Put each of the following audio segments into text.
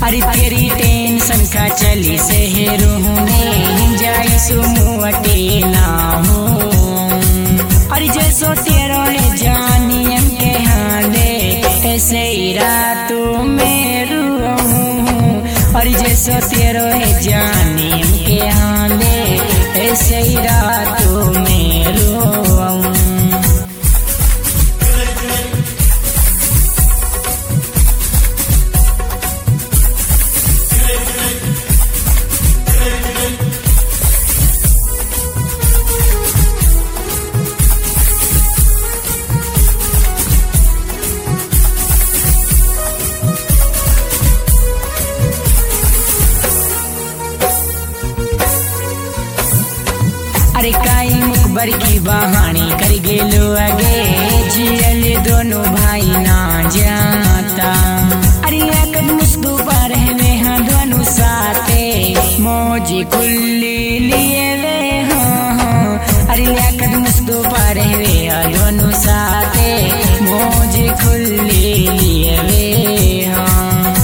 अरे तेरी टेंशन का चली शहरों में जाई सुमुअटेला हूँ। अरे जैसो तेरो है जानियम के हाले ऐसे ही रातों में रूहूँ। अरे जैसो तेरो है जानियम के हाले ऐसे ही रातों में रूहूँ। अरे काई मुखबर की बहानी कर गेलो आगे जियल दोनों भाई ना जाता। अरे एकद मुस्दू पर है हाँ दोनों साथे मौजी खुली लिए वे हाँ। अरे एकद मुस्दू पर है दोनों साथे मौजी खुली लिए वे हाँ।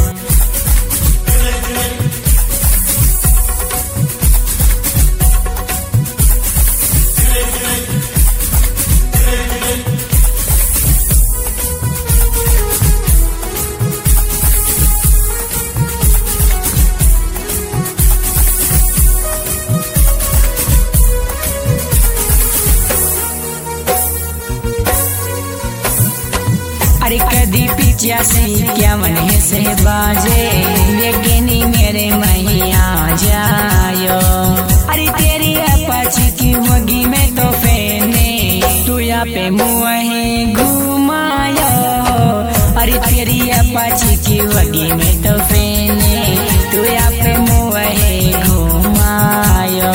अरे कदी पिचासी क्या मन है से बाजे लेकिन मेरे मैया जायो। अरे तेरी अपाची की वगी में तो फेने तू यहाँ पे मुँह घुमायो। अरे तेरी अपाची की वगी में तो फेने तू यहाँ पे मुँह घुमायो।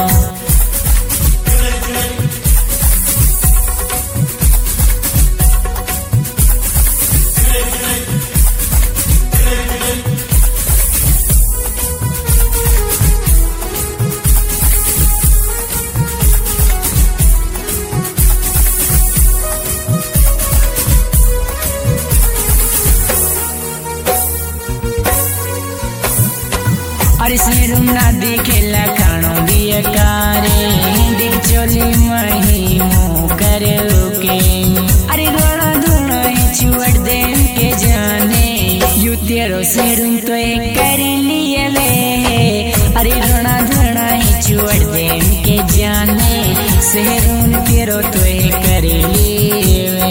अरे सिरुम ना दिखे लखाणो दिए कारे दिख चोली मही मुँह करे के। अरे रोना धुना ही छुअट दे के जाने यू तेरो सिरुम तो कर लिए ले। अरे रोना धुना ही छुअट दे के जाने सिरुम तेरो तो कर लिए।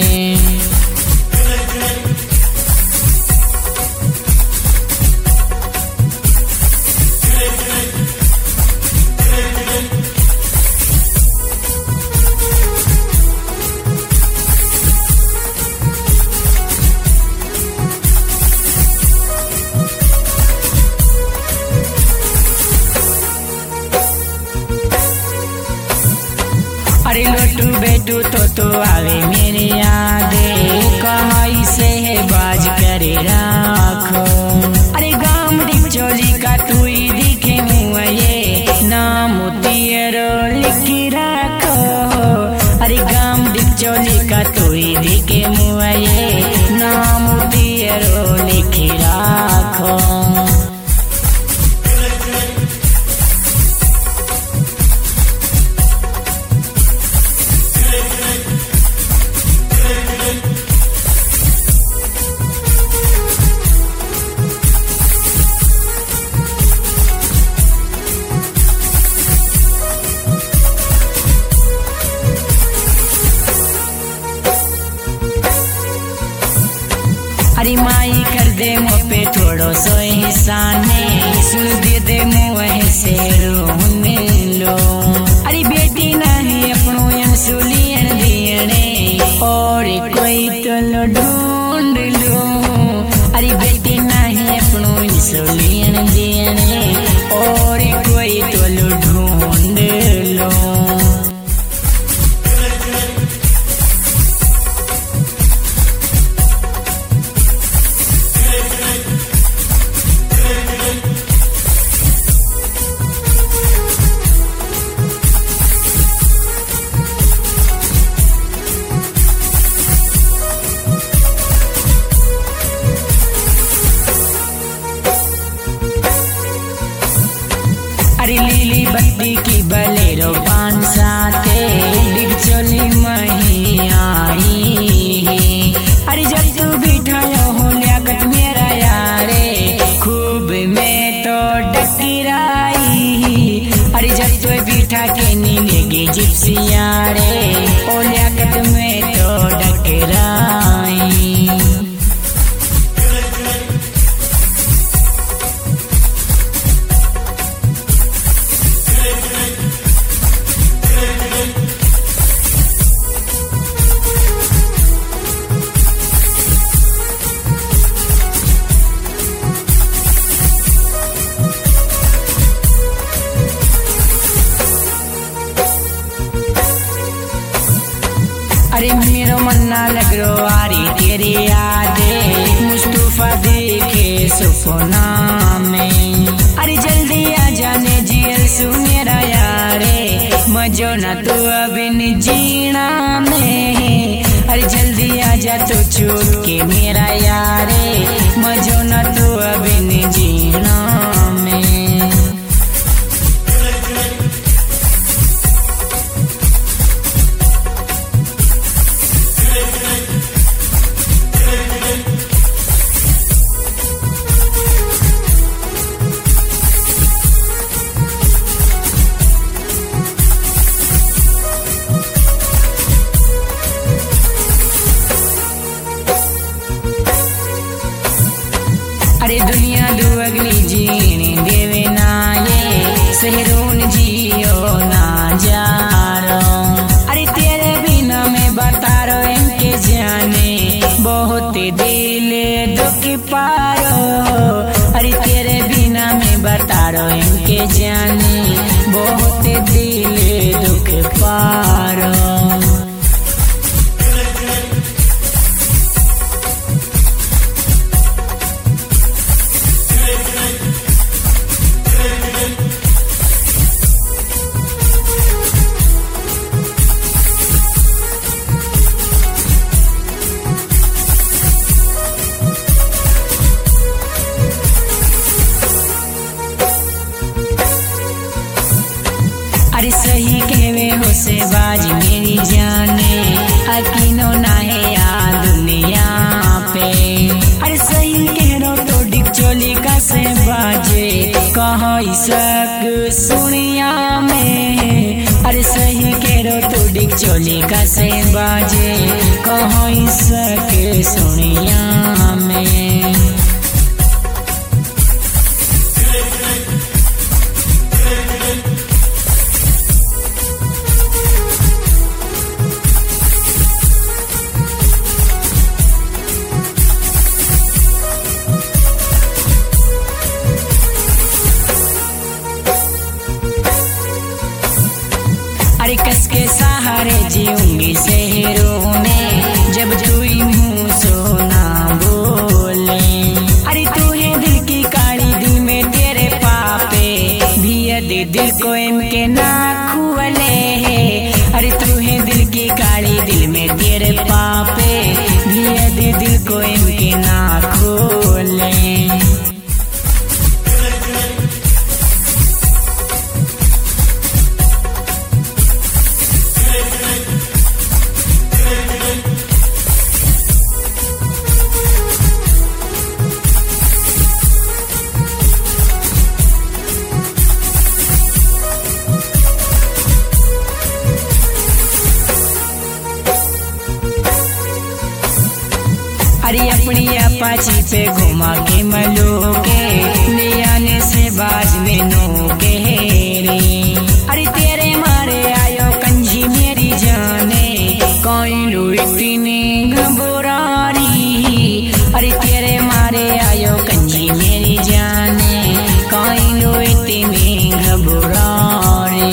अरे लोटू बेटू तो आवे मेरी यादे कहाई से है बाज करे राखो। अरे गाम डिचोली का तू ही दिखे मुँह ये नाम तेरो लिखी रखो। अरे गाम डिचोली का तू ही दिखे मुँह ये नाम तेरो लिखी रखो। अरे माई कर दे मुँह पे थोड़ो सो हिसाने सुन दे मुँह से रोने लो। अरे बेटी नहीं अपनों इंसुलिन दियने और कोई तो लो ढूंढ लो। अरे बेटी नहीं अपनों इंसुलिन दियने और कोई तो लो ढूंढ लो। बत्ती की बलेरो 5-7 डिगचोली मही आई। अरे जब तू बिठायो हो लियाकत मेरा यारे खूब में तो डकराई। अरे जब तू बिठा के नीलेगी जिप्सिया रे ओ लियाकत में तो डकराई। अरे मेरो मन्ना लग रो आरी तेरी यादे मुस्तफा देखे सपना में। अरे जल्दी आ जाने जियल सु मेरा यारे मजो ना तू अबिन जीना में। अरे जल्दी आ जा तू छूट के मेरा यारे मजो ना तू अबिन जीना में। अरे दुनिया दू अगली जीने देवे ना ये शहरों जियो ना जा रो। अरे तेरे बिना मैं बता रो इनके जाने बहुत दिल दुख पारो। अरे तेरे बिना मैं बता रो इनके जाने बहुत दिल दुख पारो। अरे सही कहवे हो से बाज मेरी जाने अकीनो ना है या दुनिया पे। अरे सही कह रो तो डिगचोली का से बाजे कहाँ इसक सुनिया में। अरे सही कह रो तो डिगचोली का से बाजे कहाँ इसक सुनिया में। अरे कस के सहारे जीऊंगी शहरों में जब तू ही मुँह सोना बोले। अरे तू है दिल की काली दिल में तेरे पापे धिया दे दिल को इनके ना खुले। अरे तू है दिल की काली दिल में तेरे पापे धिया दे दिल को इनके ना खोले। अरे अपनी अपाची पे घुमा के मलो के नियाने से बाज में नो के रे। अरे तेरे मारे आयो कंजी मेरी जाने कोई लो इतनी घबरारी। अरे तेरे मारे आयो कंजी मेरी जाने कोई लो इतनी घबरारी।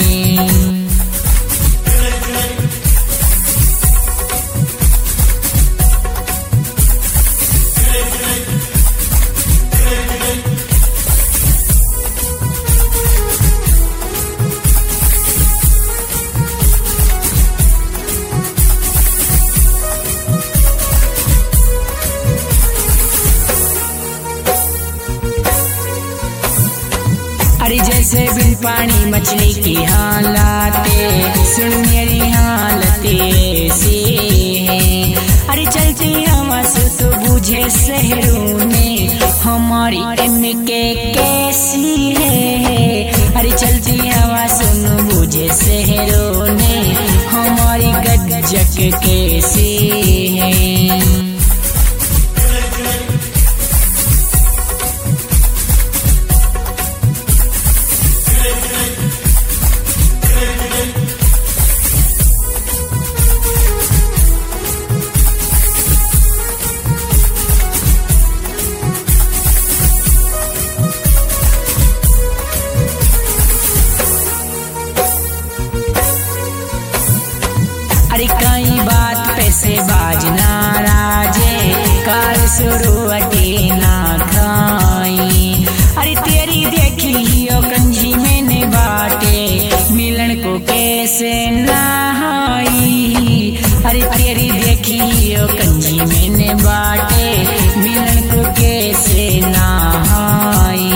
अरे जैसे बिन पानी मछली की हालाते, सुन मेरी हालते ऐसी है। अरे चलती हवा से तो बुझे शहरों में हमारी एमके कैसी है। अरे चलती हवा सुन बुझे शहरों ने हमारी गज्जक कैसी है। अरे कई बात पैसे बाज नाराजे, कार शुरुआती ना खाई। अरे तेरी देखी हो कंजी मैंने बाटे, मिलन को कैसे नहाई। अरे तेरी देखी हो कंजी मैंने बाटे, मिलन को कैसे नहाई।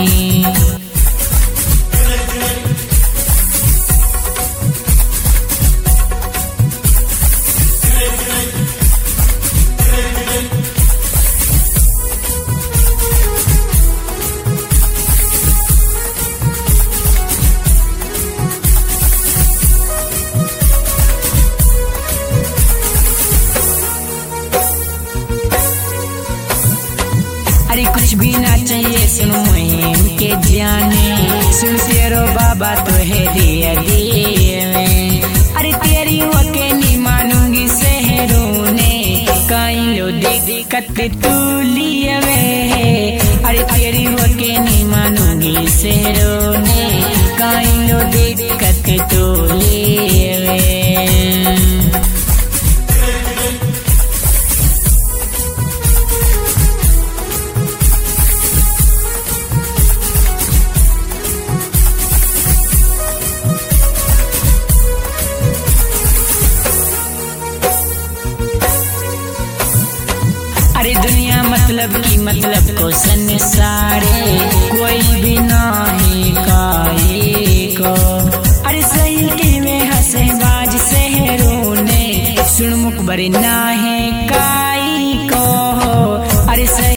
अरे कुछ भी ना चाहिए सुन मुहिम के जाने, सुन तेरो बाबा तो है दिया दिए में। अरे तेरी होके नहीं मानूंगी शहरों ने, कहीं लो दिक्कत तू लिए वे। अरे तेरी होके नहीं मानूंगी शहरों ने, कहीं लो दिक्कत तू लिए वे। अरे दुनिया मतलब की मतलब को संसारे, कोई भी नहीं काहे को। अरे सही के में हंसे बाज शहरों ने, सुन मुकबर ना है